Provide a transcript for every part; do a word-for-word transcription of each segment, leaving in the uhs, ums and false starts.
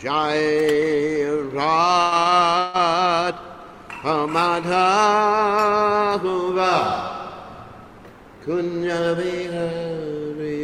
Jai Radha Madhava Kunya Vihari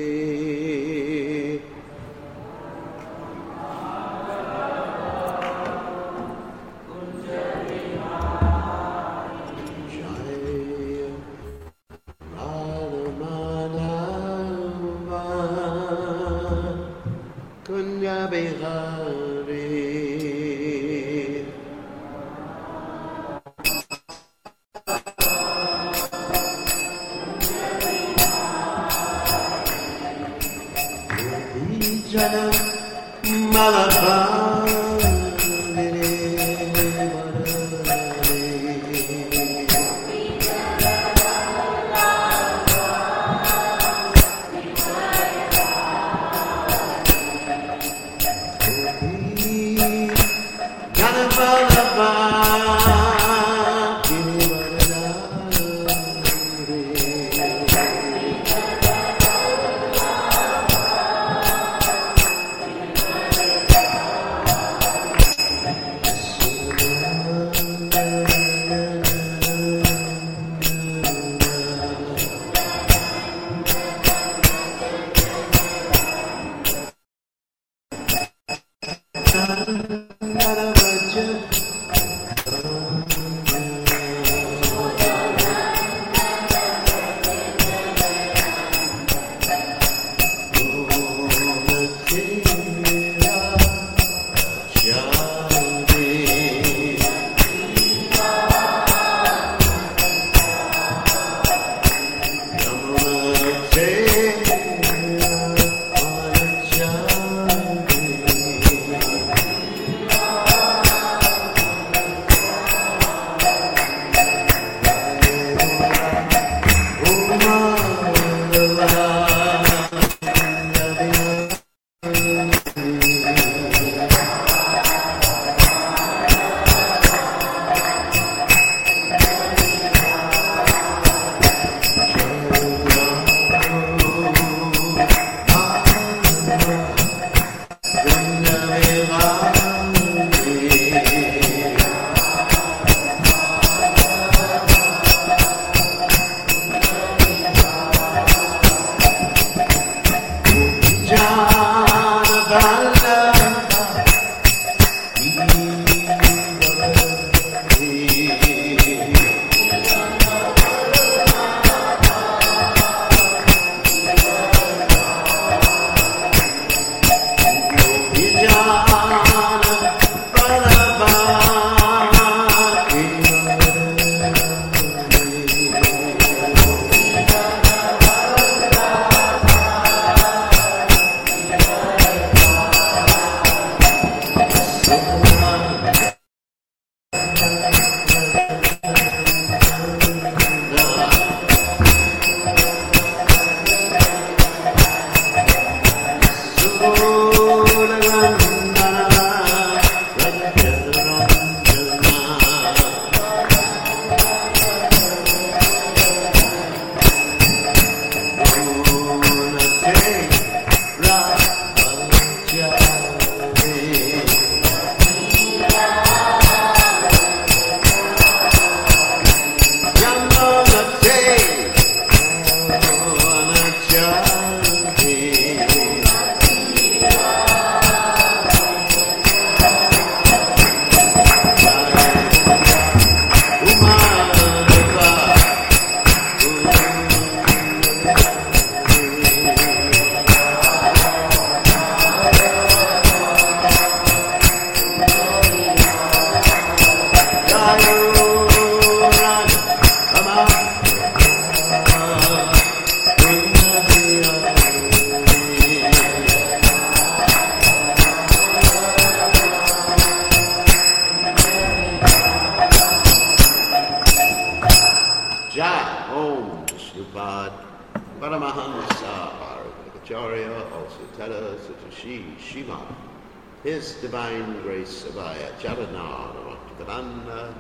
His Divine Grace Abhaya Charanara Bhaktivedanta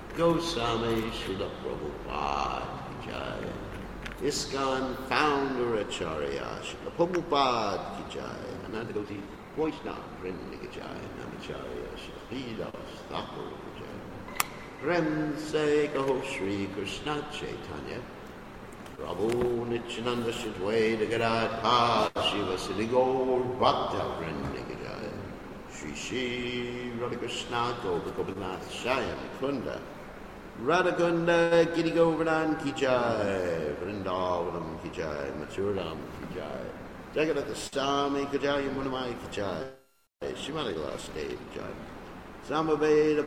Goswami Srila Prabhupada Ki Jai. ISKCON Founder Acharya Srila Prabhupada Ki Jai. Ananda Goti. Vaishnava Vrindigajaya Namacharya Shapida Sthakurajaya Prem Se Kaho Shri Krishna Chaitanya Prabhu Nityananda Shadwaita Gadadha Shiva Siddhi Gaur Bhakta Vrindigajaya Shri Shri Radha Krishna Gopa Gopinath Shaya Mukunda Radhakunda Giri Govardhan Ki Jai Vrindavanam Ki Jai Mathuram Ki Jai Jagadata Swami Ki Jai Munamai Ki Jai Shrimati Vilasdevi Ki Jai Samaveda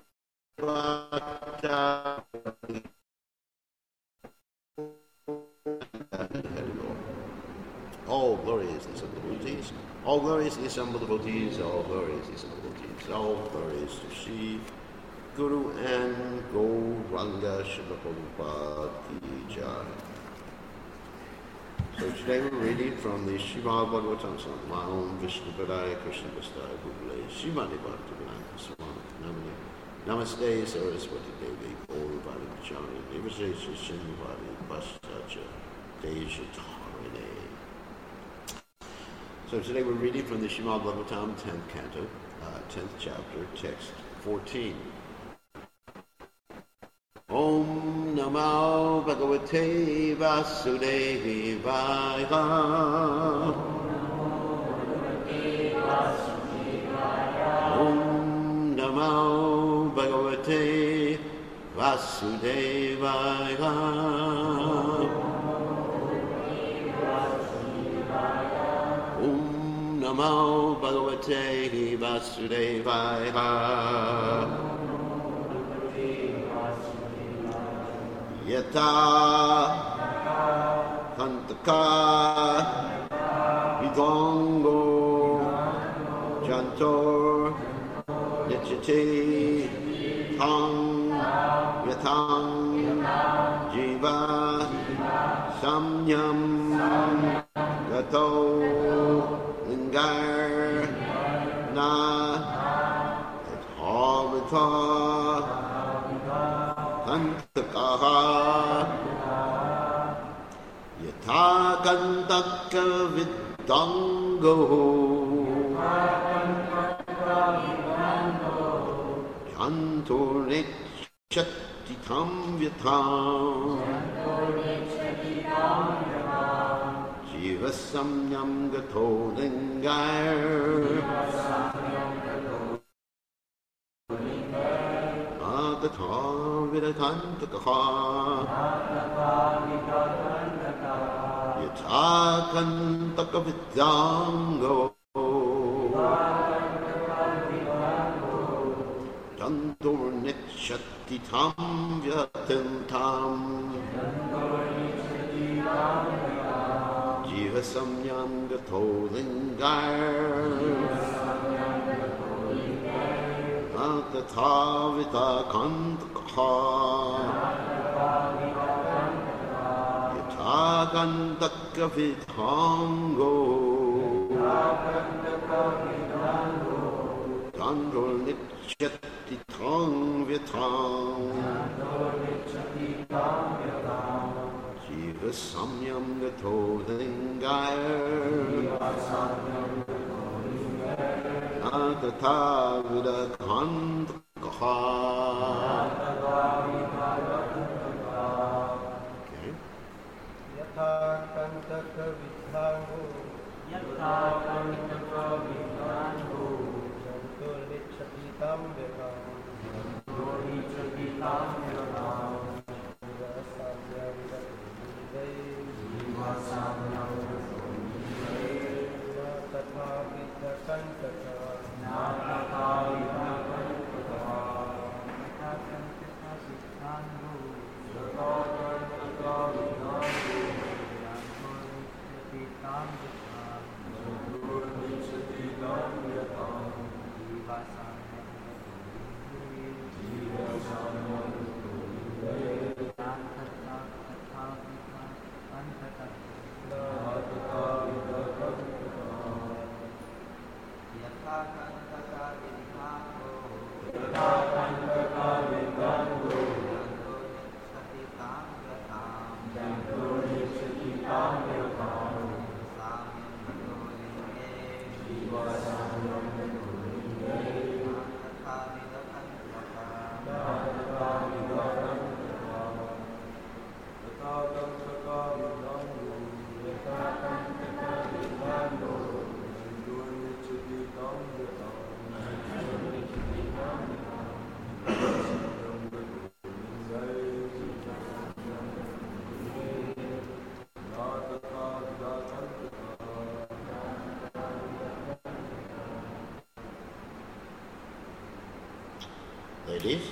Bhakta All glory is the assembled devotees, all glory is the assembled devotees, all glory is the assembled devotees, all glory is to Shri Guru and Gauranga Srila Prabhupada Ki Jai. So today we're reading from the Srimad Bhagavatam Song, Maham Vishnu Padaya Krishna Vastaya Bhuvale Srimati Bhaktivedanta Swami Namani Namaste Saraswati Devi Gaurvani Pachani Devasesha Sindhuvani Pastacha Deja Tarine. So today we're reading from the Srimad Bhagavatam tenth canto, uh, tenth chapter, text fourteen. Om Namo Bhagavate Vasudevaya. Om Namo Bhagavate Vasudevaya. Om Namo Bhagavate Vasudevaya. Yata Kantaka Vidongo Jantor Nichiti Tang Yatang Jiva Samyam Gato Lingar Na Tathavita Kantakaha Yatha Kantaka Vidango Jantor Nechati Tam Vyatam Jiva Samyam Gato Lingar Tatha Vidakantakaha Yatha Kantaka Vidango Jantor Nechati Tam Vyatam Tam Jiva Samyam Gato Lingar Tatha Vita Kantakaha Yatha Kantaka Vidhango Jantor Nichati Tam Vyatam Jiva Samyam Gato Lingaya Tatha Vidakantakaha. Okay. Yatha Kantaka Vidhango Yatha Kantaka Vidhango Jantor Nichati Tam Vyatam Jantor Nichati Tam Vyatam Jiva Samyam Gato Jiva Samyam Gato Tatha Vidakantaka Yatha ladies.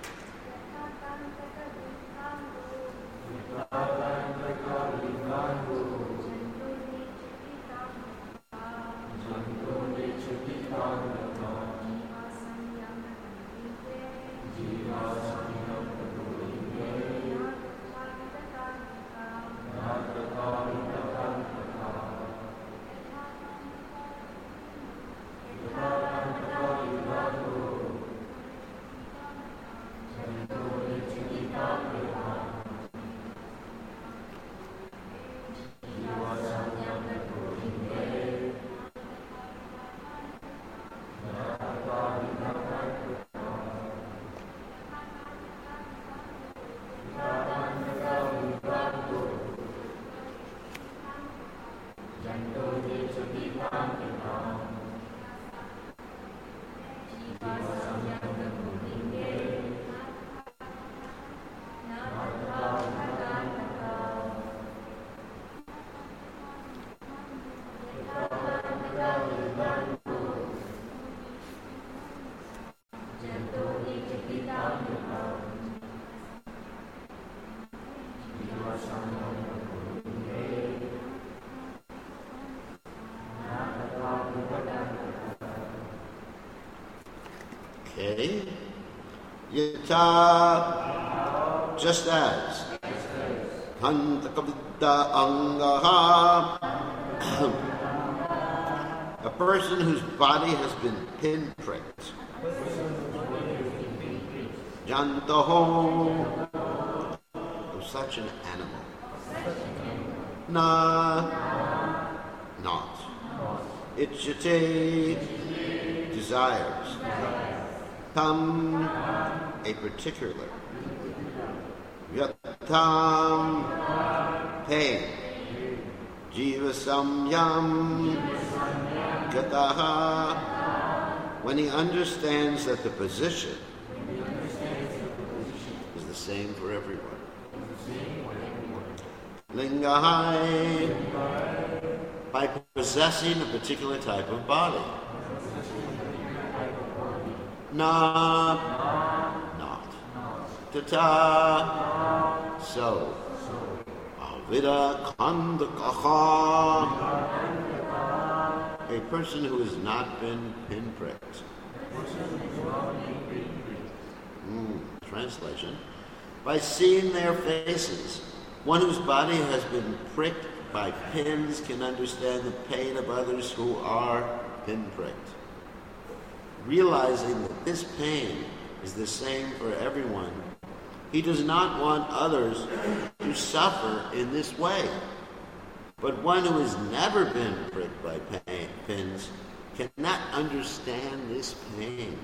Okay. Yata, just as. Kantakavidda angaha. A person whose body has been pinpricked. Jantaho, of such an animal. Na, not. Ichate, desires. Tam, a particular. Yatam, pain. Jiva samyam, gataha. When he understands that the position is the same for everyone. Lingahai, by possessing a particular type of body. Na, not. Tata, so. Avida kandakaha, a person who has not been pinpricked. Mm, translation. By seeing their faces, one whose body has been pricked by pins can understand the pain of others who are pinpricked. Realizing that this pain is the same for everyone, he does not want others to suffer in this way. But one who has never been pricked by pain, pins cannot understand this pain.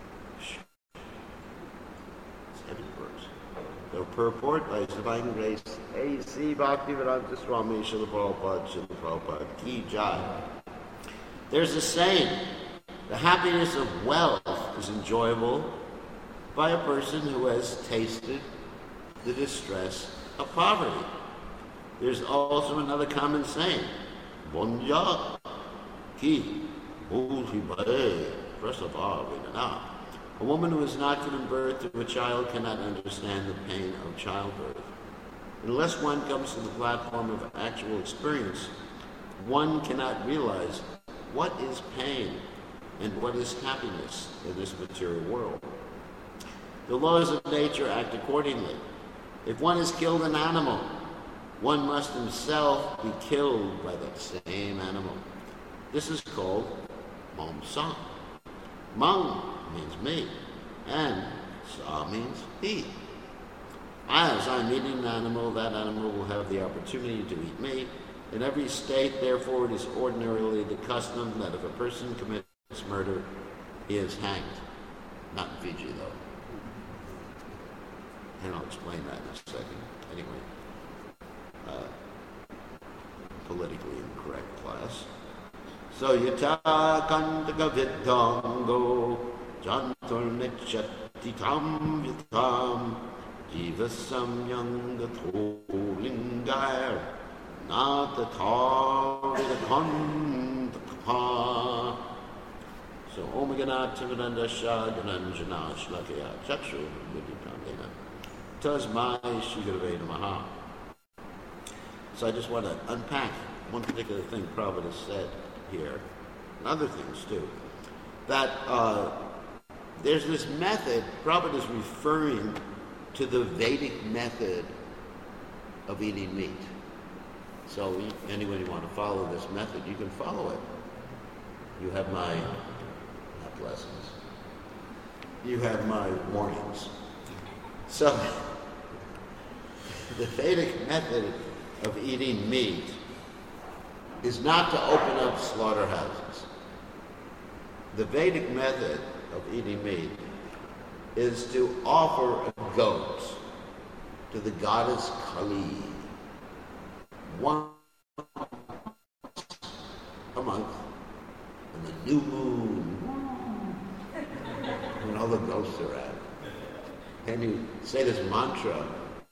It's heavy verse. The purport by His Divine Grace, A C Bhaktivedanta Swami Srila Prabhupada, Srila Prabhupada, Ki Jai. There's a saying, the happiness of wealth is enjoyable by a person who has tasted the distress of poverty. There's also another common saying, Bonja ki ulhibae prasava vedana. A woman who has not given birth to a child cannot understand the pain of childbirth. Unless one comes to the platform of actual experience, one cannot realize what is pain and what is happiness in this material world. The laws of nature act accordingly. If one has killed an animal, one must himself be killed by that same animal. This is called Mamsa. Mang means me, and Sa means he. As I'm eating an animal, that animal will have the opportunity to eat me. In every state, therefore, it is ordinarily the custom that if a person commits murder, he is hanged. Not in Fiji, though. And I'll explain that in a second. Anyway, uh, politically incorrect class. So, yata kantaka viddango jantur nichati tam vitam jivasam yangatho lingayar natatar vidakantaka. So So, Om Ganat Tivananda Shah Gananjana Shlakaya Chakshu Vidikandena Tasmai Shigurve Namaha. So I just want to unpack one particular thing Prabhupada said here, and other things too. That uh, there's this method, Prabhupada is referring to the Vedic method of eating meat. So anyone who want to follow this method, you can follow it. You have my, not lessons, you have my warnings. So the Vedic method of eating meat is not to open up slaughterhouses. The Vedic method of eating meat is to offer a goat to the goddess Kali once a month on the new moon when all the ghosts are out. And you say this mantra.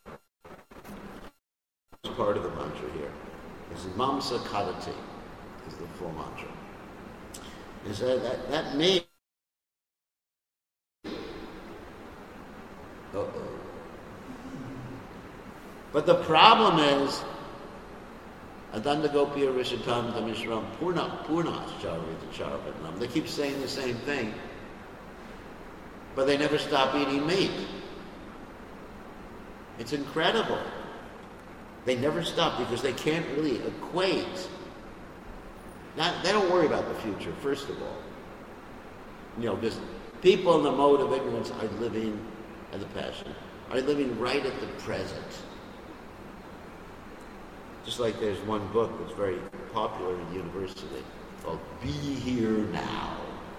Part of the mantra here is Mamsa Kadati is the full mantra. And so that, that means uh-oh. But the problem is Adanda Gopiya Rishatam Damishram Purna Purna Charvita Charvatnam. They keep saying the same thing, but they never stop eating meat. It's incredible. They never stop because they can't really equate. Not, they don't worry about the future, first of all. You know, because people in the mode of ignorance are living, and the passion, are living right at the present. Just like there's one book that's very popular in university called Be Here Now.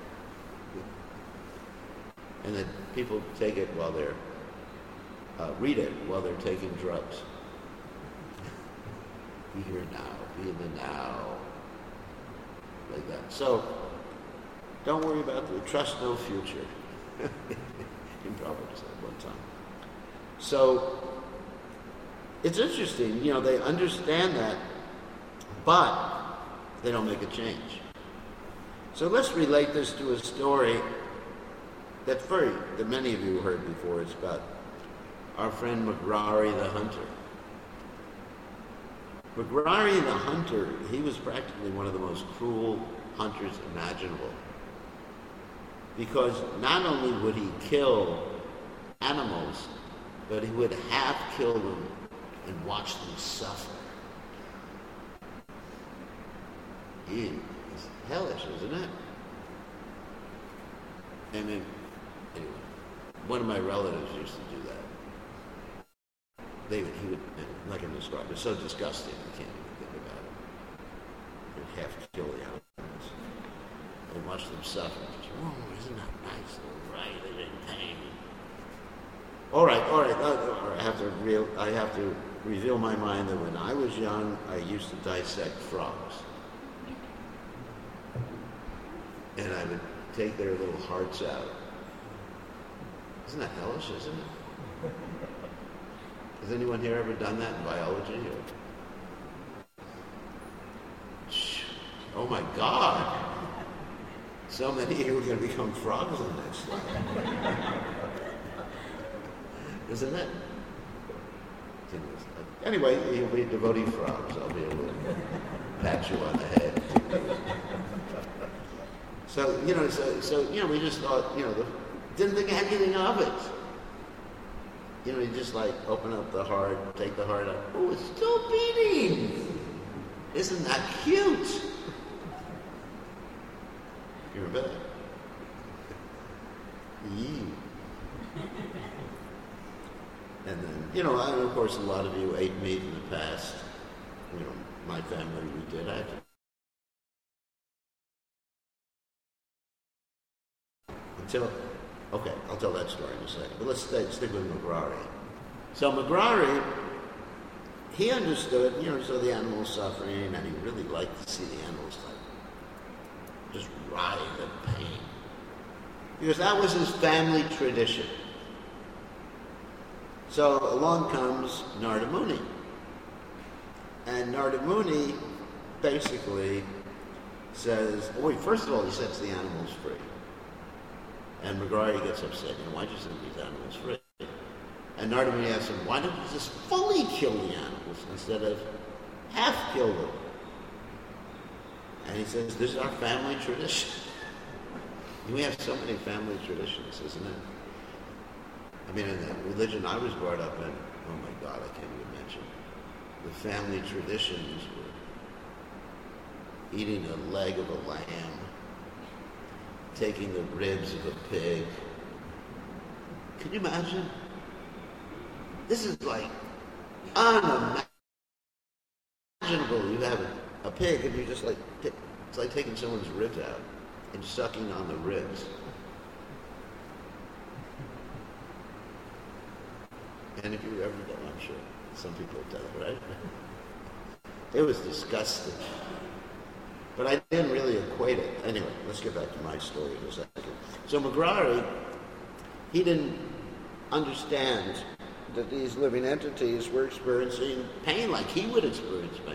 And then people take it while they're, uh, read it while they're taking drugs. Be here now, be in the now, like that. So, don't worry about the trust no future. In Proverbs at one time. So, it's interesting, you know, they understand that, but they don't make a change. So let's relate this to a story that very, that many of you heard before. It's about our friend Magrari the hunter. Magrari the hunter, he was practically one of the most cruel hunters imaginable. Because not only would he kill animals, but he would half kill them and watch them suffer. It's hellish, isn't it? And then, anyway, one of my relatives used to do that. They would, he would, I'm not going to describe it, it's so disgusting, I can't even think about it. He'd half kill the animals and watch them suffer. Just, oh, isn't that nice? All right, they're in pain. All right, all right, all right. I have to real, I have to reveal my mind that when I was young, I used to dissect frogs. And I would take their little hearts out. Isn't that hellish, isn't it? Has anyone here ever done that in biology? Or... Oh my God! So many here are going to become frogs in the next life. Isn't it? Anyway, you'll be devotee frogs. I'll be able to pat you on the head. So, you know, so, so, you know, we just thought, you know, the, didn't think anything of it. You know, you just like open up the heart, take the heart out. Oh, it's still beating. Isn't that cute? You remember that? Yee. And then, you know, and of course, a lot of you ate meat in the past. You know, my family, we did. I had to Until, okay, I'll tell that story in a second. But let's stay, stick with Magrari. So Magrari, he understood, you know, so the animals suffering, and he really liked to see the animals like just writhe in pain. Because that was his family tradition. So along comes Narada Muni. And Narada Muni basically says, oh wait, first of all, he sets the animals free. And Mragari gets upset. You know, why'd you set these animals free? And Narada Muni asks him, why don't you just fully kill the animals instead of half kill them? And he says, this is our family tradition. We have so many family traditions, isn't it? I mean, in the religion I was brought up in, oh my God, I can't even mention. The family traditions were eating a leg of a lamb, taking the ribs of a pig. Can you imagine? This is like unimaginable. You have a, a pig and you just like, it's like taking someone's ribs out and sucking on the ribs. And if you've ever done, I'm sure some people have done it, right? It was disgusting. But I didn't really equate it. Anyway, let's get back to my story in a second. So Mragari, he didn't understand that these living entities were experiencing pain like he would experience pain.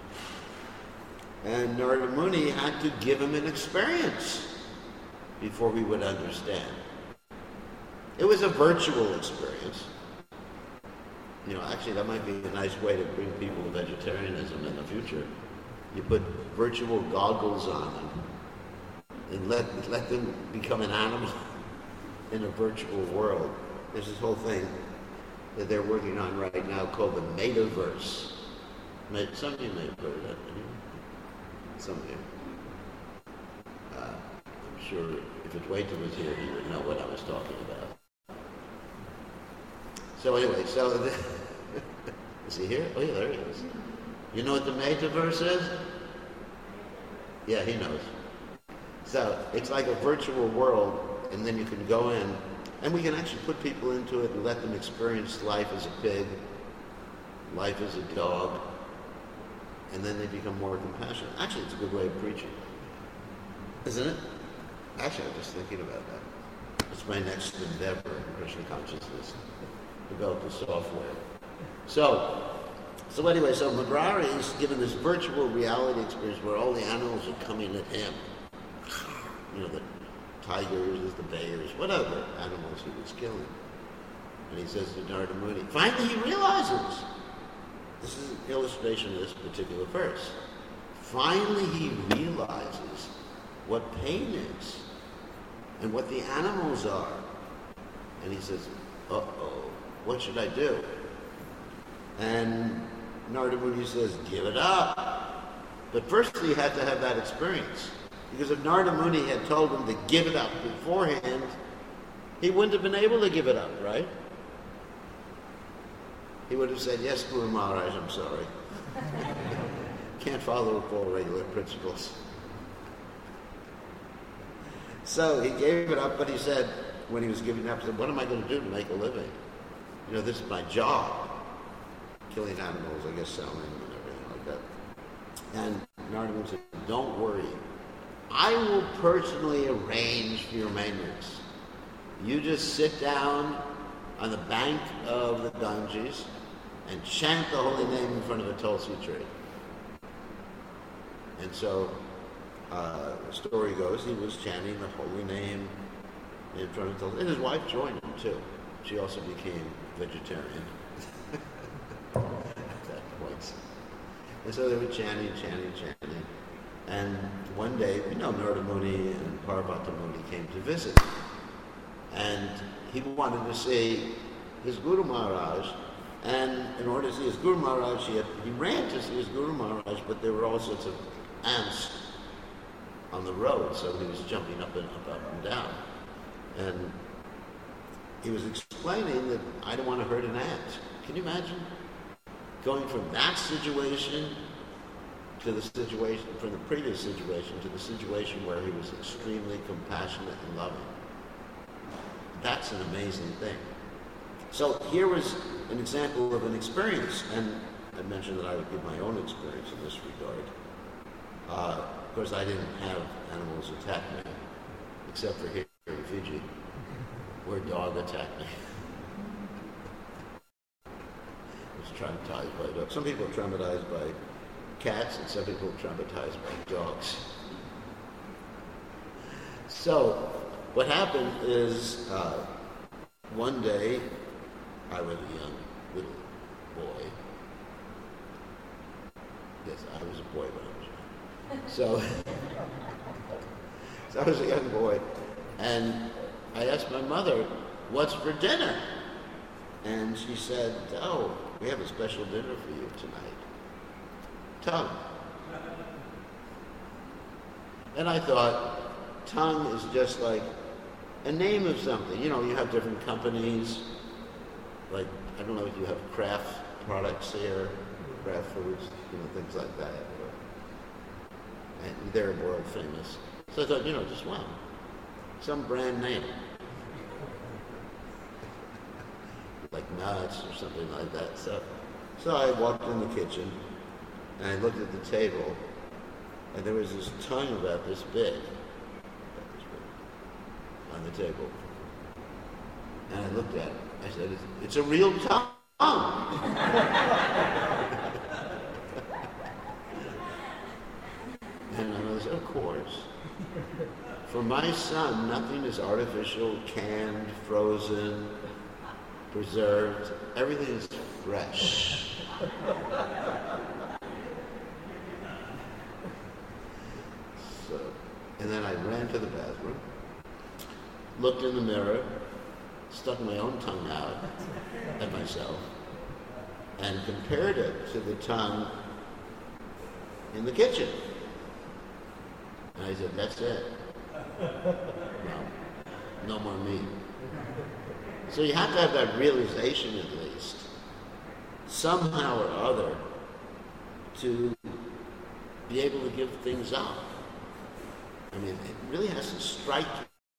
And Narada Muni had to give him an experience before he would understand. It was a virtual experience. You know, actually that might be a nice way to bring people to vegetarianism in the future. You put virtual goggles on them and let, let them become an animal in a virtual world. There's this whole thing that they're working on right now called the metaverse. Some of you may have heard of that. Some of you. Uh, I'm sure if Adwaita was here, he would know what I was talking about. So anyway, so the, is he here? Oh yeah, there he is. You know what the metaverse is? Yeah, he knows. So it's like a virtual world, and then you can go in, and we can actually put people into it and let them experience life as a pig, life as a dog, and then they become more compassionate. Actually, it's a good way of preaching, isn't it? Actually, I'm just thinking about that. It's my next endeavor in Krishna consciousness, develop the software. So, so anyway, so Mragari is given this virtual reality experience where all the animals are coming at him. You know, the tigers, the bears, whatever animals he was killing. And he says to Narada Muni, finally he realizes. This is an illustration of this particular verse. Finally he realizes what pain is and what the animals are. And he says, uh-oh, what should I do? And Narada Muni says, give it up. But first he had to have that experience. Because if Narada Muni had told him to give it up beforehand, he wouldn't have been able to give it up, right? He would have said, yes, Guru Maharaj, I'm sorry. Can't follow up all regular principles. So he gave it up, but he said, when he was giving it up, he said, what am I going to do to make a living? You know, this is my job. Killing animals, I guess, selling them and everything like that. And Narada Muni said, don't worry. I will personally arrange for your maintenance. You just sit down on the bank of the Ganges and chant the holy name in front of a Tulsi tree. And so, uh, the story goes, he was chanting the holy name in front of Tulsi. And his wife joined him too. She also became vegetarian at that point. And so they were chanting, chanting, chanting. And one day, you know, Narada Muni and Parvata Muni came to visit. And he wanted to see his Guru Maharaj. And in order to see his Guru Maharaj, he, had, he ran to see his Guru Maharaj, but there were all sorts of ants on the road, so he was jumping up and up, up and down. And he was explaining that I don't want to hurt an ant. Can you imagine? Going from that situation to the situation, from the previous situation to the situation where he was extremely compassionate and loving. That's an amazing thing. So here was an example of an experience, and I mentioned that I would give my own experience in this regard. Uh, of course, I didn't have animals attack me, except for here in Fiji, where a dog attacked me. I was traumatized by a dog. Some people are traumatized by cats, and some people are traumatized by dogs. So, what happened is, uh, one day, I was a young little boy. Yes, I was a boy when I was young. So, so I was a young boy, and I asked my mother, "What's for dinner?" And she said, "Oh, we have a special dinner for you tonight. Tongue." And I thought, tongue is just like a name of something. You know, you have different companies, like, I don't know if you have craft products here, craft foods, you know, things like that. And they're world famous. So I thought, you know, just wow, some brand name. Like nuts or something like that. So, so I walked in the kitchen and I looked at the table, and there was this tongue about this big, about this big on the table. And I looked at it. I said, "It's, it's a real tongue." And I said, "Of course. For my son, nothing is artificial, canned, frozen, preserved. Everything is fresh." So, and then I ran to the bathroom, looked in the mirror, stuck my own tongue out at myself, and compared it to the tongue in the kitchen. And I said, "That's it. No, no more meat." So you have to have that realization at least, somehow or other, to be able to give things up. I mean, it really has to strike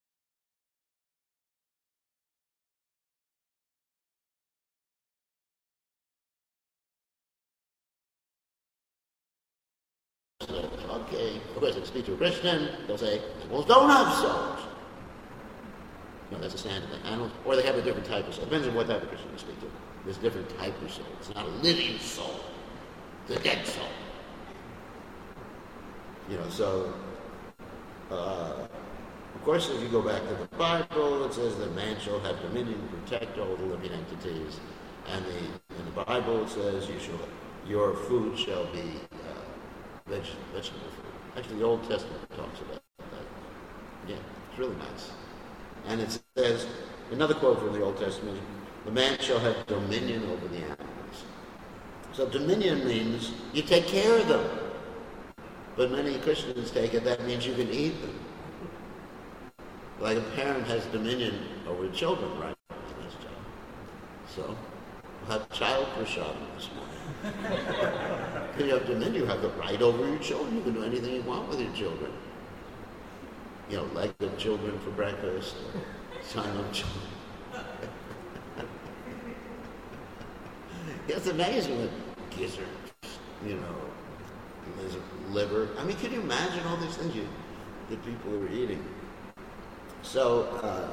you. So, okay, of course, if you speak to a Christian, they'll say, "Animals don't have souls." No, that's a standard thing. Animals, or they have a different type of soul. Depends on what type of Christian you speak to. There's a different type of soul. It's not a living soul. It's a dead soul. You know, so, uh, of course, if you go back to the Bible, it says that man shall have dominion to protect all the living entities. And the, in the Bible, it says you shall, your food shall be uh, veg, vegetable food. Actually, the Old Testament talks about that. Yeah, it's really nice. And it says, another quote from the Old Testament, "The man shall have dominion over the animals." So dominion means you take care of them. But many Christians take it, that means you can eat them. Like a parent has dominion over children, right? Nice job. So, we'll have child prashadam this morning. If you have dominion, you have the right over your children. You can do anything you want with your children. You know, leg of children for breakfast, tongue of children. It's amazing with gizzards, you know, liver. I mean, can you imagine all these things you, that people are eating? So, uh,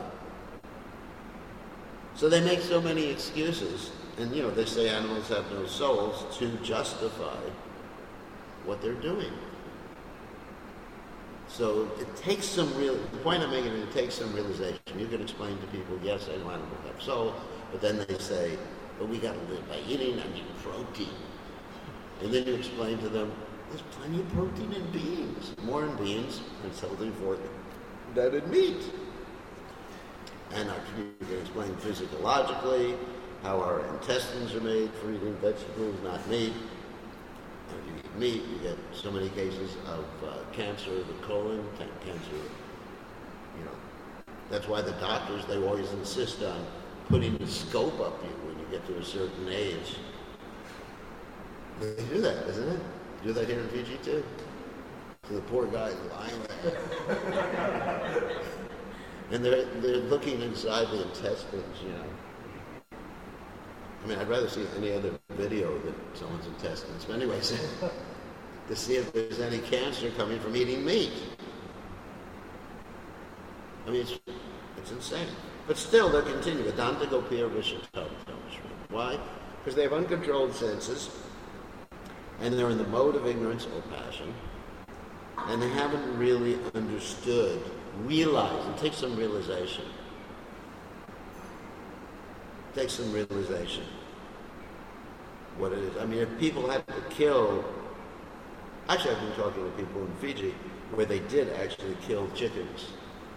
so they make so many excuses, and you know, they say animals have no souls to justify what they're doing. So it takes some real, the point I'm making is it takes some realization. You can explain to people, yes, I know animals have soul, but then they say, but we got to live by eating, I mean protein. And then you explain to them, there's plenty of protein in beans, more in beans, and it's healthy for them than in meat. And you can explain physiologically how our intestines are made for eating vegetables, not meat. And if you eat meat, you get so many cases of uh, cancer of the colon, cancer, you know. That's why the doctors, they always insist on putting the scope up you when you get to a certain age. They do that, isn't it? They do that here in Fiji too. So the poor guy's lying there. And they're, they're looking inside the intestines, you know. I mean, I'd rather see any other video than someone's intestines. But anyways, to see if there's any cancer coming from eating meat. I mean, it's, it's insane. But still, they're continuing. Vedanta Gopir Vishatam. Why? Because they have uncontrolled senses, and they're in the mode of ignorance or passion, and they haven't really understood realize, it takes some realization. It takes some realization what it is. I mean, if people had to kill, actually I've been talking to people in Fiji where they did actually kill chickens.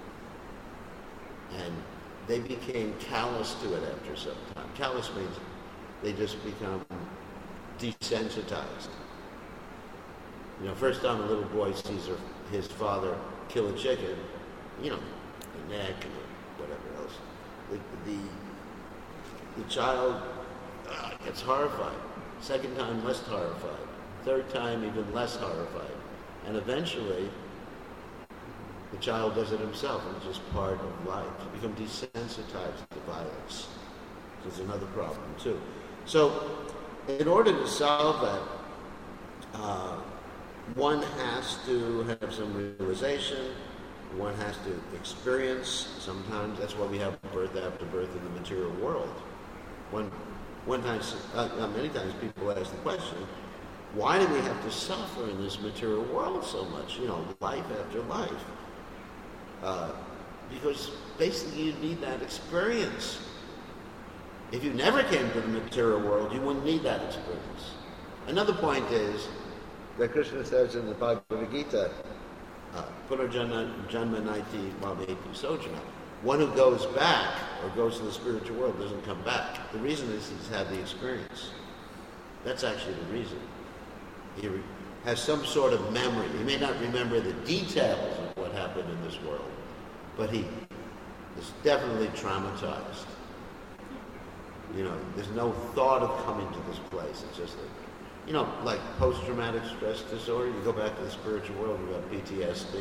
And they became callous to it after some time. Callous means they just become desensitized. You know, first time a little boy sees her, his father kill a chicken, you know, the neck and whatever else, the, the, the child uh, gets horrified. Second time, less horrified. Third time, even less horrified. And eventually, the child does it himself, and it's just part of life. You become desensitized to violence, which is another problem, too. So, in order to solve that, uh, one has to have some realization, one has to experience. Sometimes that's why we have birth after birth in the material world. One, one time, uh, many times people ask the question, why do we have to suffer in this material world so much? You know, life after life. Uh, because basically you need that experience. If you never came to the material world, you wouldn't need that experience. Another point is that Krishna says in the Bhagavad Gita, uh, Punarjanma Janma Naiti Mameti Sojana. One who goes back or goes to the spiritual world doesn't come back. The reason is he's had the experience. That's actually the reason. He re- has some sort of memory. He may not remember the details of what happened in this world, but he is definitely traumatized. You know, there's no thought of coming to this place. It's just that, you know, like post-traumatic stress disorder, you go back to the spiritual world, you got P T S D.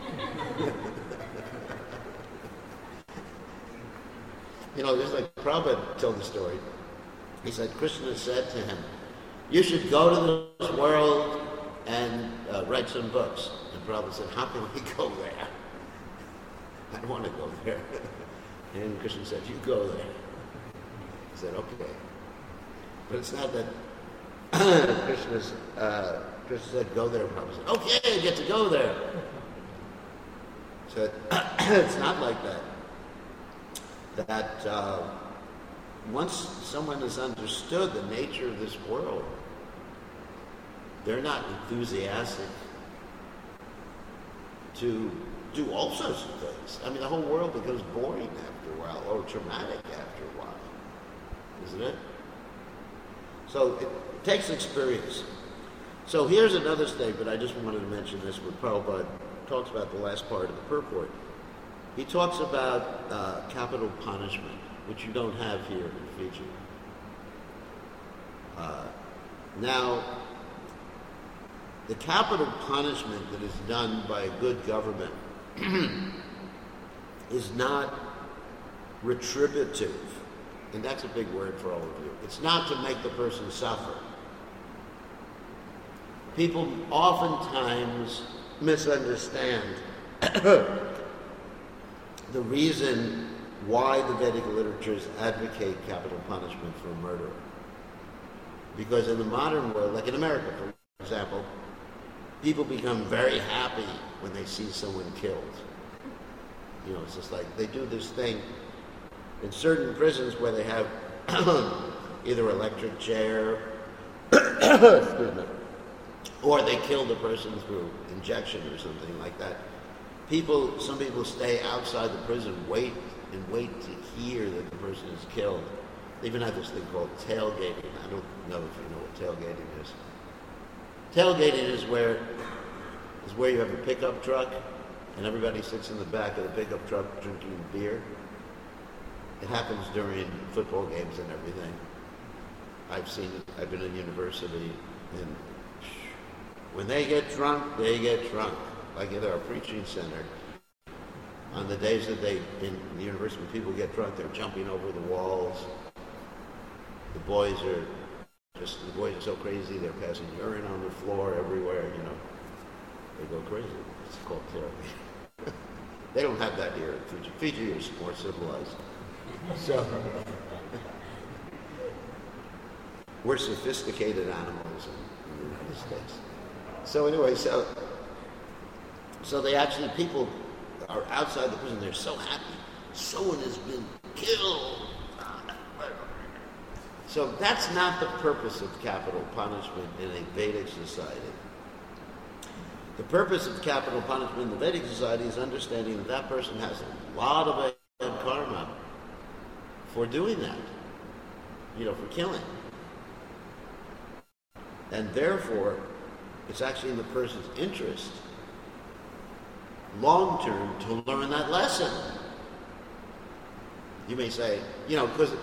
You know, just like Prabhupada told the story. He said, Krishna said to him, you should go to this world and uh, write some books. And Prabhupada said, how can we go there? I don't want to go there. And Krishna said, you go there. He said, okay. But it's not that Krishna's, uh, Krishna said, go there. Prabhupada said, okay, I get to go there. So it's not like that. That uh, once someone has understood the nature of this world, they're not enthusiastic to do all sorts of things. I mean, the whole world becomes boring after a while, or traumatic after a while, isn't it? So it takes experience. So here's another statement. I just wanted to mention this when Prabhupada talks about the last part of the purport. He talks about uh, capital punishment, which you don't have here in Fiji. Uh, now, the capital punishment that is done by a good government is not retributive. And that's a big word for all of you. It's not to make the person suffer. People oftentimes misunderstand the reason why the Vedic literatures advocate capital punishment for a murderer. Because in the modern world, like in America, for example, people become very happy when they see someone killed. You know, it's just like they do this thing in certain prisons where they have either electric chair, excuse me, or they kill the person through injection or something like that. People, some people stay outside the prison, wait and wait to hear that the person is killed. They even have this thing called tailgating. I don't know if you know what tailgating is. Tailgating is where is where you have a pickup truck and everybody sits in the back of the pickup truck drinking beer. It happens during football games and everything. I've seen it. I've been in university, and when they get drunk, they get drunk. Like at our preaching center, on the days that they, in the university, when people get drunk, they're jumping over the walls. The boys are just, the boys are so crazy, they're passing urine on the floor everywhere, you know. They go crazy. It's called therapy. They don't have that here in Fiji. Fiji is more civilized. So, we're sophisticated animals in the United States. So anyway, so, so they actually, people are outside the prison. They're so happy. Someone has been killed. So that's not the purpose of capital punishment in a Vedic society. The purpose of capital punishment in the Vedic society is understanding that that person has a lot of bad karma for doing that, you know, for killing. And therefore, it's actually in the person's interest, long-term, to learn that lesson. You may say, you know, because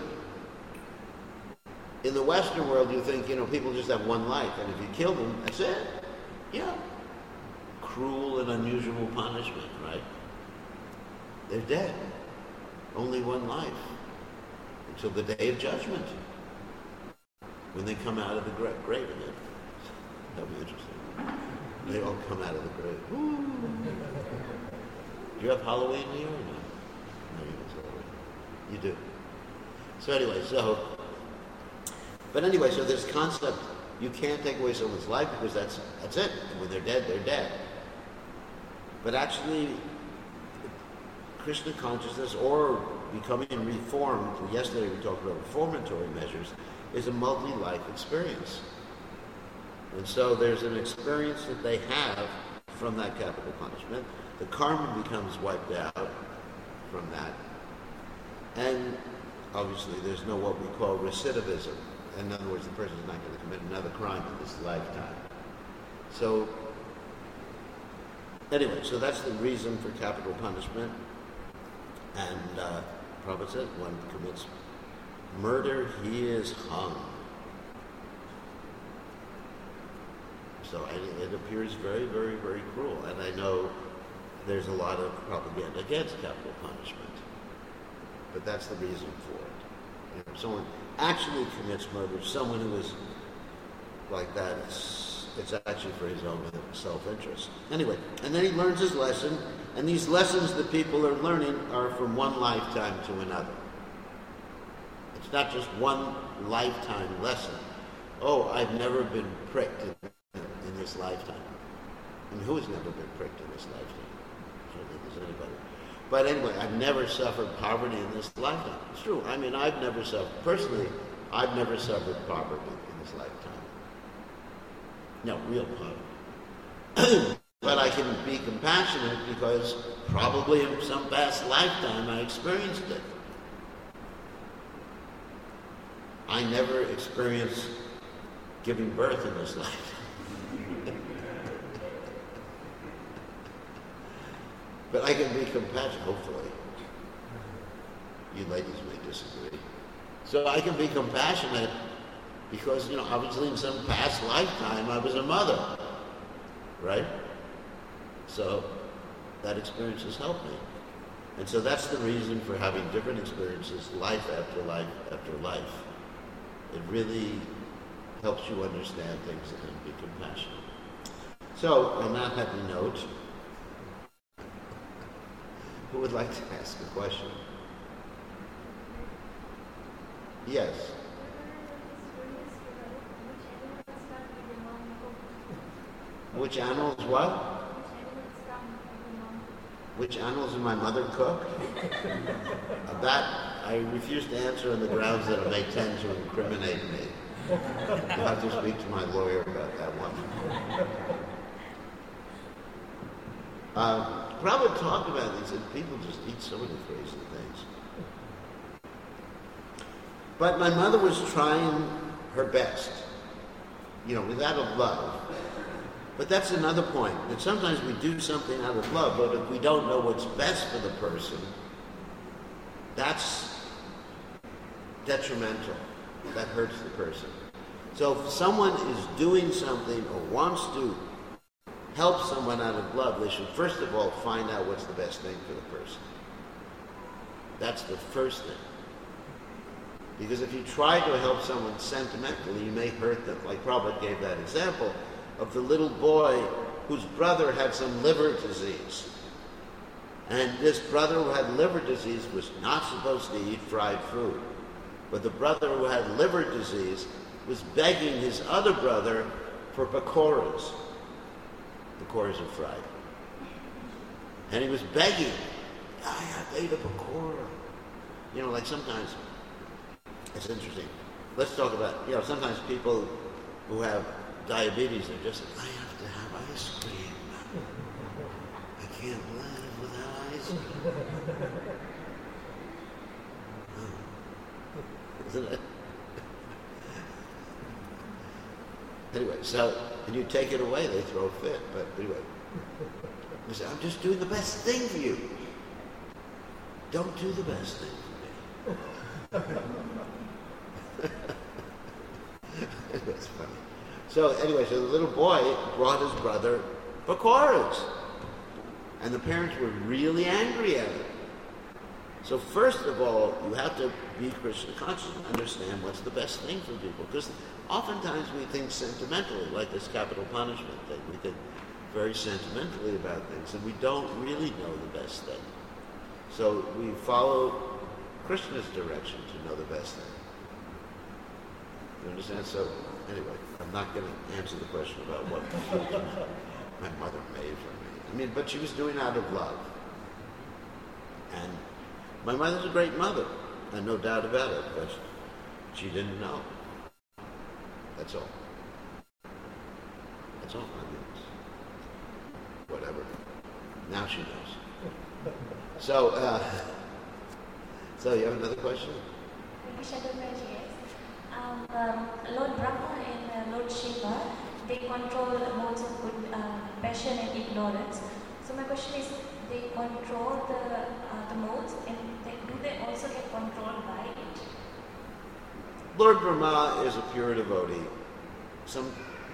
in the Western world, you think, you know, people just have one life, and if you kill them, that's it. Yeah. Cruel and unusual punishment, right? They're dead. Only one life. Until the day of judgment. When they come out of the gra- grave again. That'll be interesting. They all come out of the grave. Woo. Do you have Halloween here or no? No, you don't celebrate. You do. So anyway, so... But anyway, so this concept, you can't take away someone's life because that's that's it. When they're dead, they're dead. But actually, Krishna consciousness or becoming reformed, yesterday we talked about reformatory measures, is a multi-life experience. And so there's an experience that they have from that capital punishment. The karma becomes wiped out from that. And obviously there's no what we call recidivism. In other words, the person is not going to commit another crime in this lifetime. So, anyway, so that's the reason for capital punishment. And uh, Prabhupada said, one commits murder, he is hung. So it, it appears very, very, very cruel. And I know there's a lot of propaganda against capital punishment. But that's the reason for it. You know, if someone actually commits murder, someone who is like that, it's, it's actually for his own self-interest. Anyway, and then he learns his lesson, and these lessons that people are learning are from one lifetime to another. It's not just one lifetime lesson. Oh, I've never been pricked in, in this lifetime. I mean, who has never been pricked in this lifetime? I don't think there's anybody. But anyway, I've never suffered poverty in this lifetime. It's true. I mean, I've never suffered, personally, I've never suffered poverty in this lifetime. No, real poverty. But I can be compassionate because probably in some past lifetime I experienced it. I never experienced giving birth in this lifetime. But I can be compassionate, hopefully. You ladies may disagree. So I can be compassionate because, you know, obviously in some past lifetime I was a mother, right? So that experience has helped me. And so that's the reason for having different experiences, life after life after life. It really helps you understand things and be compassionate. So, on that happy note, who would like to ask a question? Yes. Which animals what? Which animals did my mother cook? That I refuse to answer on the grounds that it may tend to incriminate me. You'll have to speak to my lawyer about that one. Uh, Prabhupada talked about these, and people just eat so many crazy things. But my mother was trying her best, you know, without a love. But that's another point, that sometimes we do something out of love, but if we don't know what's best for the person, that's detrimental. That hurts the person. So if someone is doing something or wants to help someone out of love, they should first of all find out what's the best thing for the person. That's the first thing. Because if you try to help someone sentimentally, you may hurt them. Like Prabhupada gave that example of the little boy whose brother had some liver disease. And this brother who had liver disease was not supposed to eat fried food. But the brother who had liver disease was begging his other brother for pakoras. Pakoras are fried. And he was begging, I have Ada Pakora. You know, like sometimes, it's interesting. Let's talk about, you know, sometimes people who have diabetes are just like, I have to have ice cream. I can't live without ice cream. Oh. Isn't it? Anyway, so, and you take it away, they throw a fit. But anyway, you say, I'm just doing the best thing for you. Don't do the best thing for me. That's funny. So anyway, so the little boy brought his brother pakoras. And the parents were really angry at him. So first of all, you have to be Krishna conscious and understand what's the best thing for people. Because oftentimes we think sentimentally, like this capital punishment thing. We think very sentimentally about things, and we don't really know the best thing. So we follow Krishna's direction to know the best thing. You understand? So anyway, I'm not going to answer the question about what my mother made for me. I mean, but she was doing out of love. And my mother's a great mother, and no doubt about it, but she didn't know. That's all. That's all. I mean, whatever. Now she knows. So, uh, so you have another question? Um, um, Lord Brahma and uh, Lord Shiva, they control modes of good, uh, passion and ignorance. So my question is, they control the uh, the modes, and they, do they also get controlled by it? Lord Brahma is a pure devotee. Some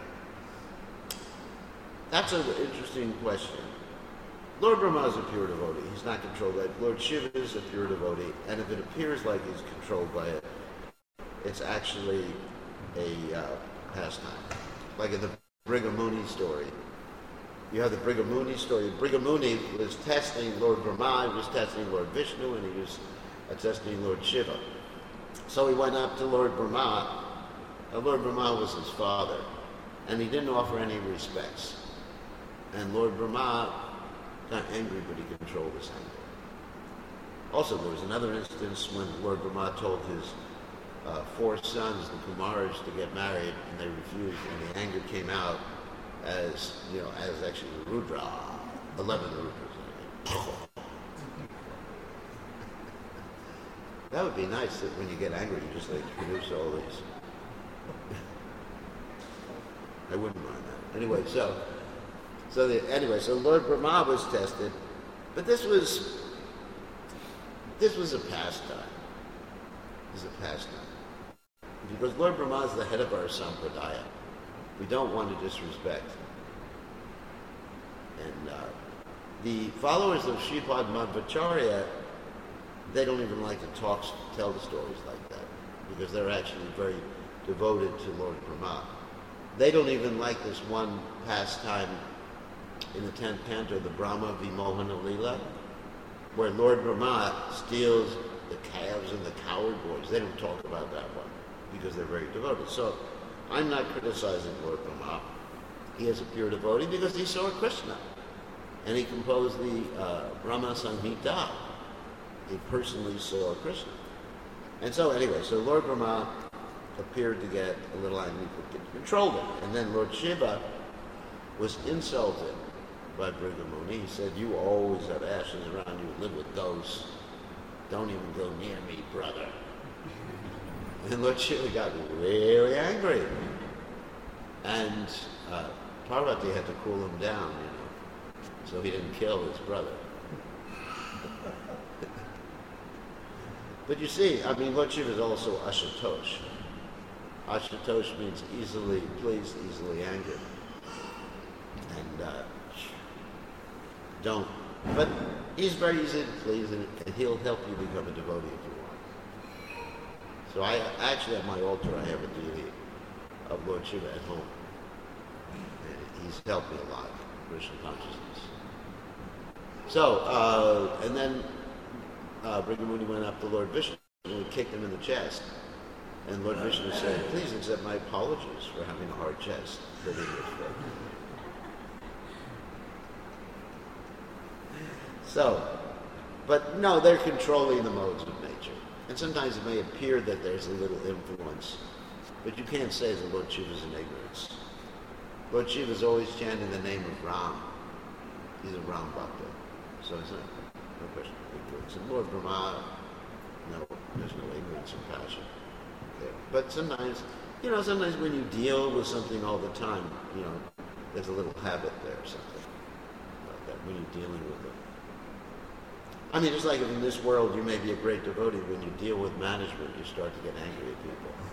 that's an interesting question. Lord Brahma is a pure devotee. He's not controlled by it. Lord Shiva is a pure devotee, and if it appears like he's controlled by it, it's actually a uh, pastime. Like in the Brigamuni story. You have the Brigamuni story. Brigamuni was testing Lord Brahma, he was testing Lord Vishnu, and he was uh, testing Lord Shiva. So he went up to Lord Brahma, and Lord Brahma was his father, and he didn't offer any respects. And Lord Brahma got angry, but he controlled his anger. Also, there was another instance when Lord Brahma told his uh, four sons, the Kumaras, to get married, and they refused, and the anger came out as, you know, as actually the Rudra, eleven Rudras. That would be nice that when you get angry, you just like produce all these. I wouldn't mind that. Anyway, so, so the, anyway, so Lord Brahma was tested, but this was, this was a pastime. This is a pastime. Because Lord Brahma is the head of our sampradaya. We don't want to disrespect. And uh, the followers of Sripad Madhvacharya, they don't even like to talk, tell the stories like that, because they're actually very devoted to Lord Brahma. They don't even like this one pastime in the tenth canto, the Brahma Vimohana Leela, where Lord Brahma steals the calves and the coward boys. They don't talk about that one, because they're very devoted. So I'm not criticizing Lord Brahma. He is a pure devotee because he saw Krishna. And he composed the uh, Brahma Samhita. He personally saw Krishna. And so anyway, so Lord Brahma appeared to get a little angry, but controlled him. And then Lord Shiva was insulted by Brigamuni. He said, you always have ashes around you, live with ghosts. Don't even go near me, brother. And Lord Shiva got really angry. And uh, Parvati had to cool him down, you know, so he didn't kill his brother. But you see, I mean, Lord Shiva is also Ashutosh. Ashutosh means easily pleased, easily angered. And uh, don't. But he's very easy to please, and, and he'll help you become a devotee if you want. So I actually at my altar I have a deity of Lord Shiva at home. And he's helped me a lot, Krishna consciousness. So, uh, and then uh, Brigamuni went up to Lord Vishnu and kicked him in the chest. And Lord Vishnu said, please accept my apologies for having a hard chest. So, but no, they're controlling the modes of nature. And sometimes it may appear that there's a little influence, but you can't say that Lord Shiva's in ignorance. Lord Shiva is always chanting the name of Ram. He's a Ram Bhakta. So it's not, no question of ignorance. And Lord Brahma, no, there's no ignorance and passion there. But sometimes, you know, sometimes when you deal with something all the time, you know, there's a little habit there or something about that when you're dealing with it. I mean, it's like in this world you may be a great devotee. When you deal with management, you start to get angry at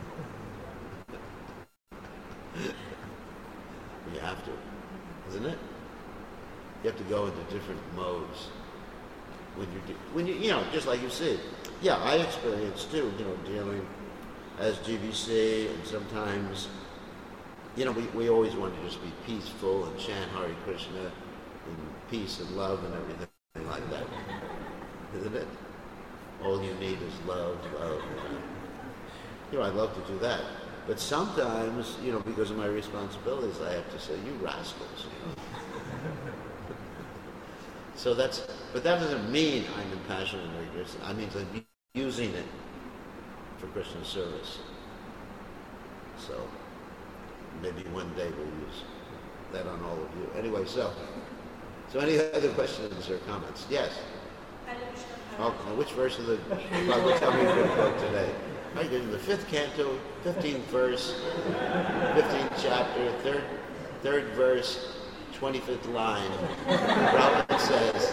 people. You have to, isn't it? You have to go into different modes. When you, de- when you, you know, just like you said, yeah, I experience too, you know, dealing as G B C, and sometimes, you know, we, we always want to just be peaceful and chant Hare Krishna and peace and love and everything like that. Isn't it? All you need is love, love. You know, I love to do that. But sometimes, you know, because of my responsibilities, I have to say, you rascals, you know. So that's, but that doesn't mean I'm impassioned and rigorous. I mean I'm using it for Krishna's service. So maybe one day we'll use that on all of you. Anyway, so, so any other questions or comments? Yes? Oh, which verse of the Bhagavad Gita are we going to quote today? Right, in the fifth canto, fifteenth verse, fifteenth chapter, third, third verse, twenty-fifth line. Prabhupada says,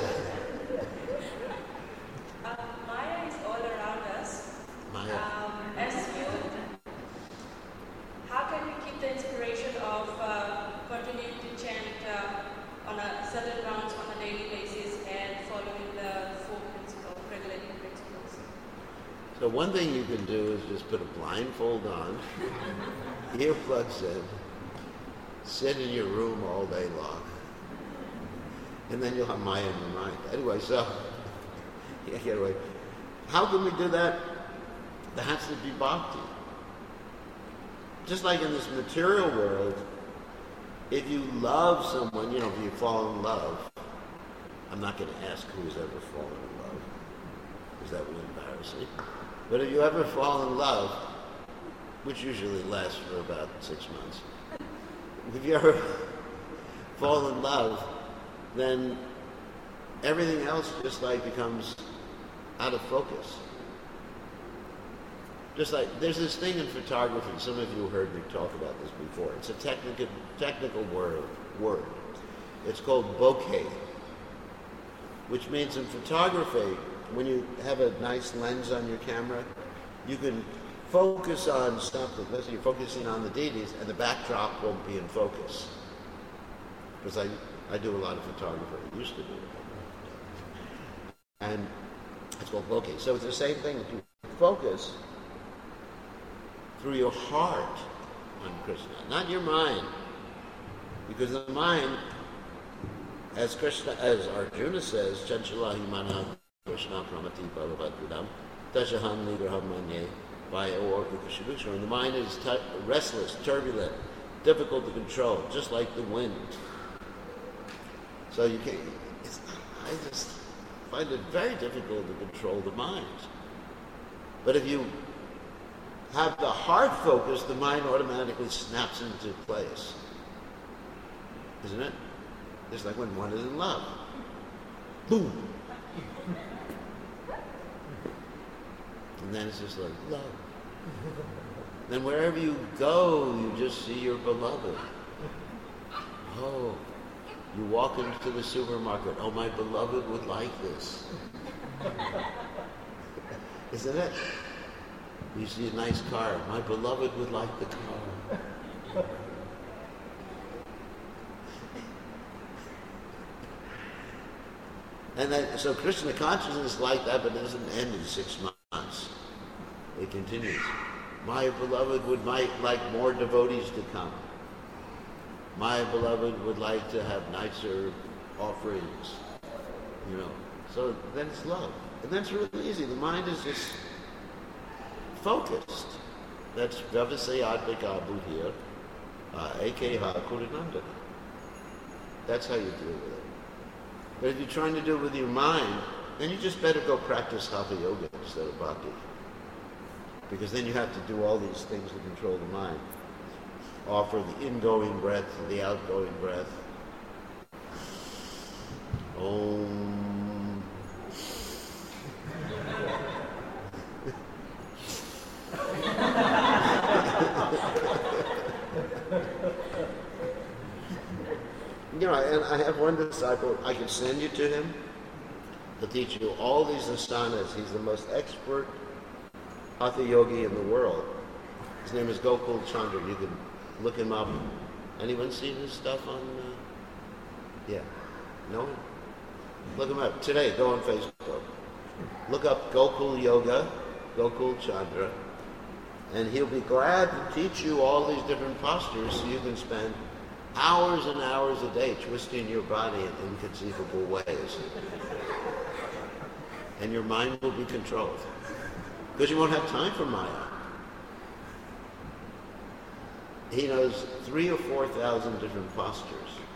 uh, Maya is all around us. Maya. Um, as youth, how can we keep the inspiration of uh, continuing to chant uh, on a certain rounds on a daily basis and following the four principles, regulating principles? So one thing you can do is just put a blindfold on, earplugs in, sit in your room all day long, and then you'll have Maya in your mind. Anyway, so, yeah, anyway, how can we do that? There has to be bhakti. Just like in this material world, if you love someone, you know, if you fall in love, I'm not going to ask who's ever fallen in love, because that would embarrass me. But if you ever fall in love, which usually lasts for about six months, if you ever fall in love, then everything else just like becomes out of focus. Just like, there's this thing in photography, some of you heard me talk about this before. It's a technical technical word, word. It's called bokeh, which means in photography, when you have a nice lens on your camera, you can focus on something. Let's say you're focusing on the deities, and the backdrop won't be in focus. Because I, I do a lot of photography. I used to do it. And it's called bokeh. So it's the same thing. If you focus through your heart on Krishna, not your mind. Because the mind, as Krishna, as Arjuna says, Chanchalahi mana Krishna pramati bhalavadvidam tashaham nigraham manye vaya or ukashadusha. And the mind is t- restless, turbulent, difficult to control, just like the wind. So you can't, it's, I just find it very difficult to control the mind. But if you have the heart focus, the mind automatically snaps into place. Isn't it? It's like when one is in love. Boom! And then it's just like love. Then wherever you go, you just see your beloved. Oh, you walk into the supermarket. Oh, my beloved would like this. Isn't it? You see a nice car. My beloved would like the car. And then, so Krishna consciousness is like that, but it doesn't end in six months. It continues. My beloved would might like more devotees to come. My beloved would like to have nicer offerings. You know. So then it's love. And that's really easy. The mind is just focused. That's Vyavasayatmika Buddhya, Ekeha Kurinandana. That's how you deal with it. But if you're trying to do it with your mind, then you just better go practice Hatha Yoga instead of Bhakti. Because then you have to do all these things to control the mind. Offer the ingoing breath and the outgoing breath. Om. You know, and I have one disciple, I can send you to him to teach you all these asanas. He's the most expert Hatha yogi in the world. His name is Gokul Chandra. You can look him up. Anyone seen his stuff on, uh, yeah, no? Look him up. Today, go on Facebook. Look up Gokul Yoga, Gokul Chandra, and he'll be glad to teach you all these different postures so you can spend hours and hours a day twisting your body in inconceivable ways. And your mind will be controlled. Because you won't have time for Maya. He knows three or four thousand different postures.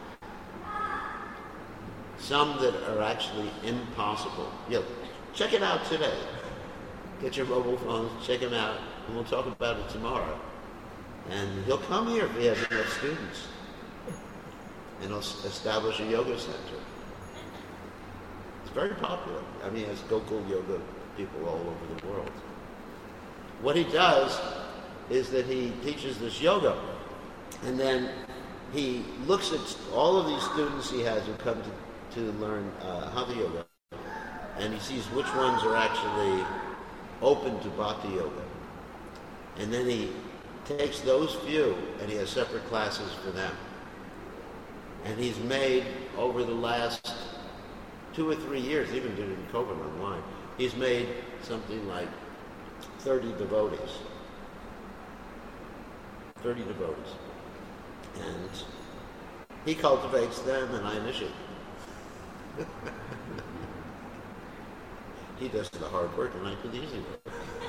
Some that are actually impossible. Yeah, check it out today. Get your mobile phones, check him out, and we'll talk about it tomorrow. And he'll come here if he has enough students. And he'll establish a yoga center. It's very popular. I mean, it's Gokul Yoga people all over the world. What he does is that he teaches this yoga, and then he looks at all of these students he has who come to, to learn uh, Hatha Yoga, and he sees which ones are actually open to Bhakti Yoga. And then he takes those few, and he has separate classes for them. And he's made, over the last two or three years, even during COVID online, he's made something like thirty devotees. thirty devotees. And he cultivates them and I initiate them. He does the hard work and I do the easy work.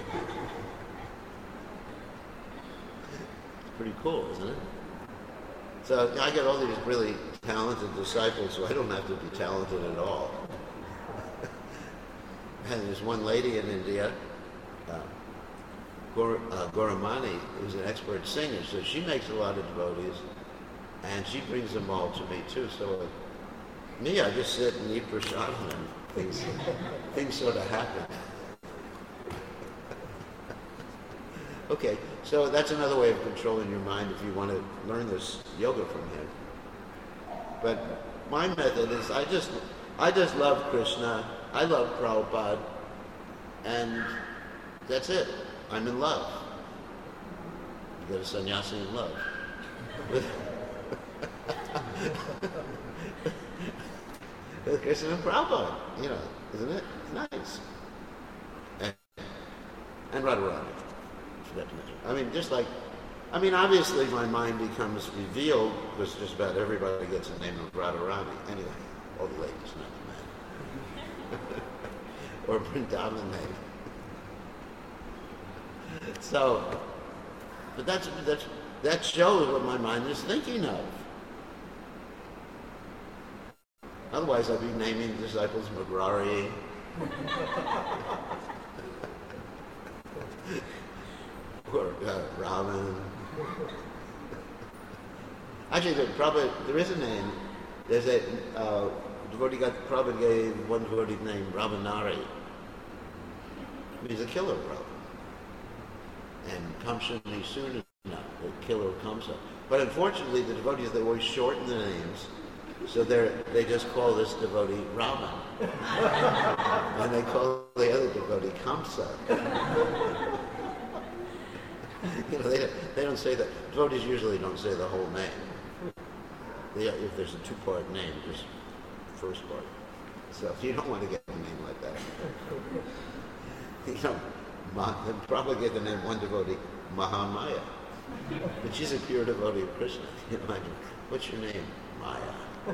It's pretty cool, isn't it? So I get all these really talented disciples, so I don't have to be talented at all. And there's one lady in India, uh, Gaur, uh, Gauramani, who's an expert singer, so she makes a lot of devotees, and she brings them all to me too. So uh, me, I just sit and eat prasadam, and things, things sort of happen. Okay, so that's another way of controlling your mind if you want to learn this yoga from him. But my method is I just, I just love Krishna, I love Prabhupada, and that's it. I'm in love. You get a sannyasi in love. With Krishna and Prabhupada, you know, isn't it? It's nice. And, and Radharani. I mean, just like, I mean, obviously my mind becomes revealed because just about everybody gets the name of Radharani. Anyway, all the ladies, not the men. Or Vrindavan name. So, but that's, that's, that shows what my mind is thinking of. Otherwise I'd be naming disciples Mugrari. Or uh, Raman. Actually, there, probably, there is a name. There's a uh, devotee got probably gave one devotee named Ramanari. He's a killer, bro. And Kamsa Nisuna, the killer of Kamsa. But unfortunately, the devotees, they always shorten the names, so they they just call this devotee Raman. And they call the other devotee Kamsa. You know, they, they don't say that. Devotees usually don't say the whole name. They, if there's a two-part name, just first part. So if you don't want to get a name like that, you know, Ma, they'll probably get the name one devotee, Mahamaya. But she's a pure devotee of Krishna. You imagine, what's your name? Maya.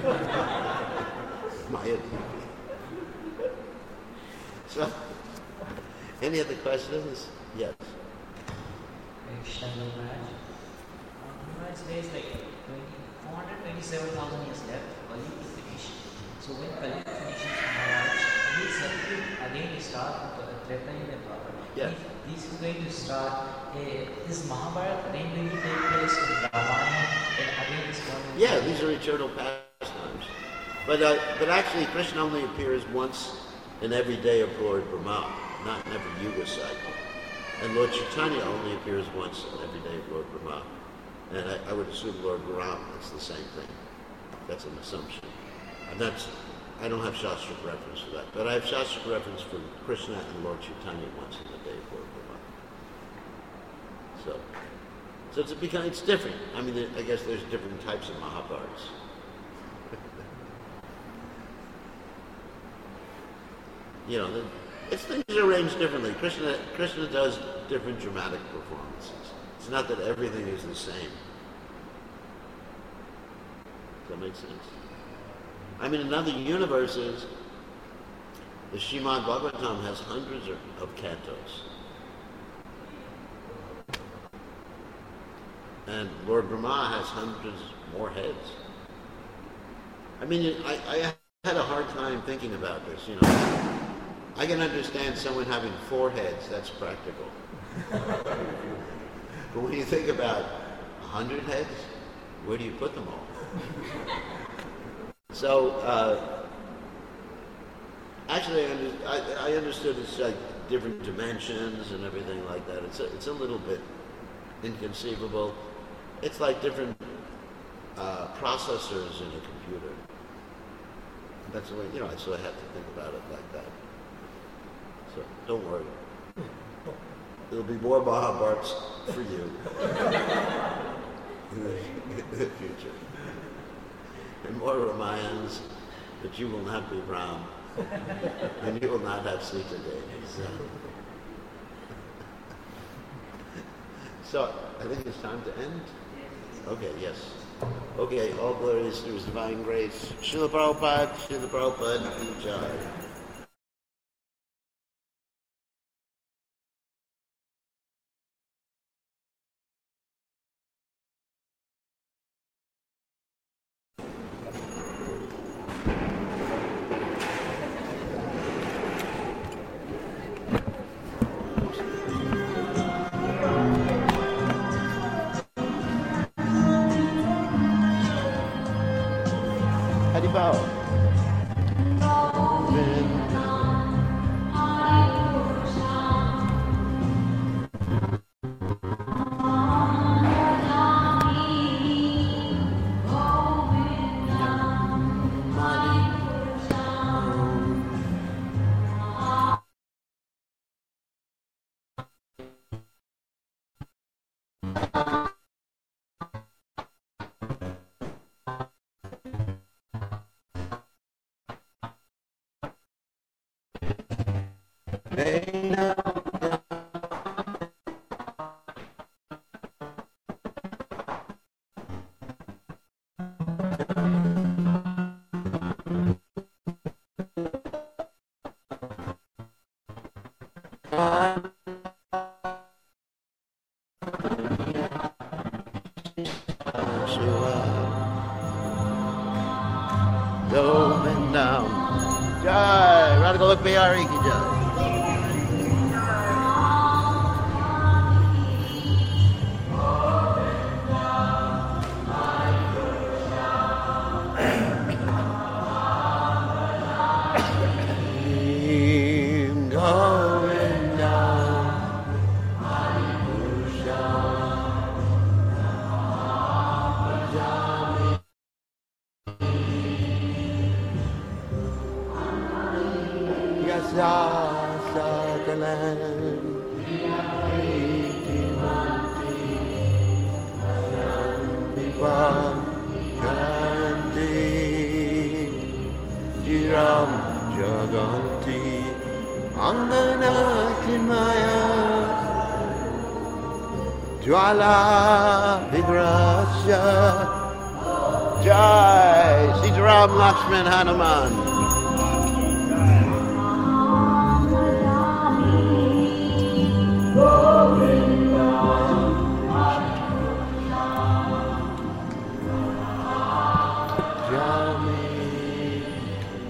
Maya Devi. So, any other questions? Yes. Krishna Maharaj. Maharaj, there is like four hundred twenty-seven thousand years left, Kali to finish. So when Kali finishes Maharaj, he is going to again start Treta Yuga Dwapar. Yeah. If this is going to start, uh, this Mahabharata then going to take place in Ramayana and again is going to... Yeah, these are eternal pastimes. But uh, but actually, Krishna only appears once in every day of Lord Brahma, not in every yuga cycle. And Lord Chaitanya only appears once in every day of Lord Brahma. And I, I would assume Lord Ram, it's the same thing. That's an assumption. And that's, I don't have Shastric reference for that. But I have Shastric reference for Krishna and Lord Chaitanya once in the day of Lord Brahma. So, so it's, become, it's different. I mean, I guess there's different types of Mahabharats. You know, the, it's things are arranged differently. Krishna, Krishna does different dramatic performances. It's not that everything is the same. Does that make sense? I mean, in other universes, the Srimad Bhagavatam has hundreds of, of cantos. And Lord Brahma has hundreds more heads. I mean, I, I had a hard time thinking about this, you know. I can understand someone having four heads, that's practical. But when you think about a hundred heads, where do you put them all? So, uh, actually, I, under, I, I understood it's like different dimensions and everything like that. It's a, it's a little bit inconceivable. It's like different uh, processors in a computer. That's the way, you know, so I had to think about it like that. So, don't worry. There'll be more Mahabharats for you in the, in the future. And more Ramayans, but you will not be Ram. And you will not have Sita Devi. So. So, I think it's time to end. Okay, yes. Okay, all glories to His divine grace. Srila Prabhupada, Srila Prabhupada, Ki Jai. Down. Jai, Radha Golok Bihari Ki Jai. Jwala Vigrasya Jai Sitaram Lakshman Hanuman. Jami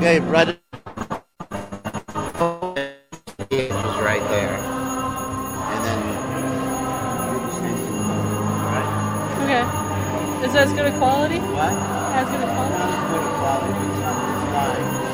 Okay, brother. It was right there. And then do the same thing. All right? Okay. Is that as good a quality? What? As good a quality? Not as good a quality, but it's not this line.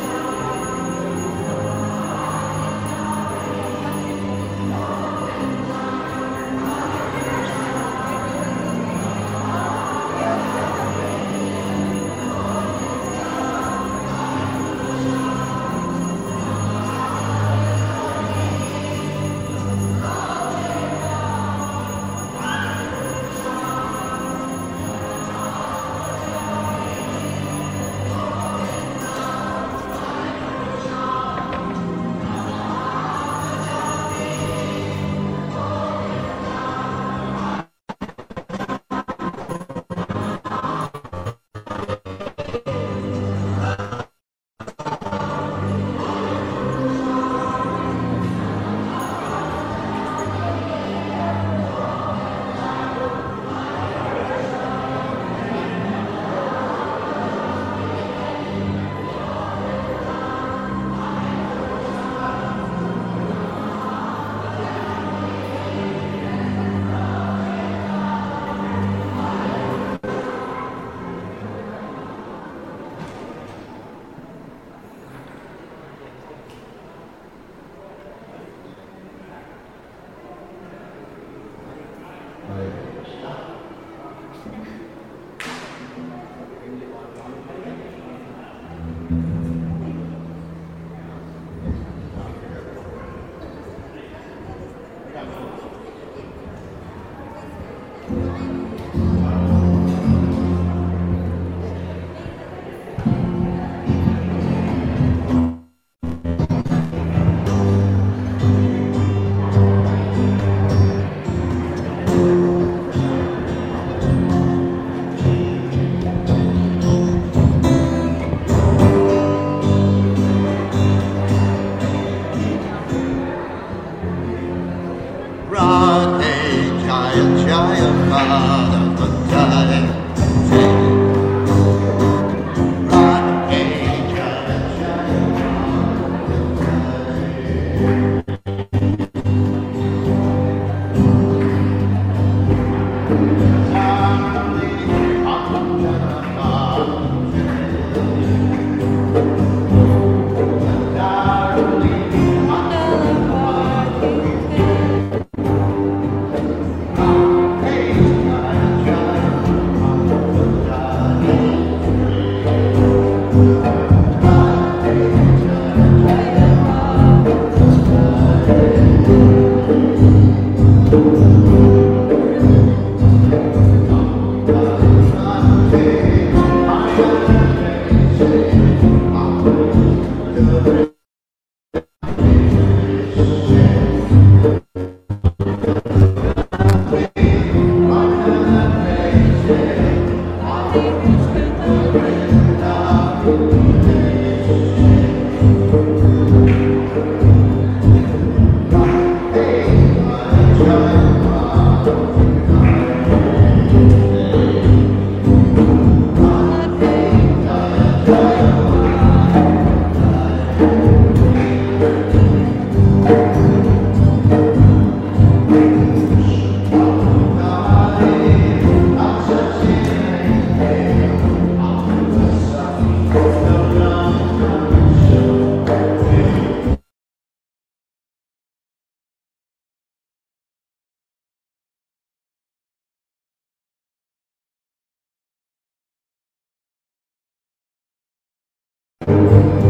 Thank you.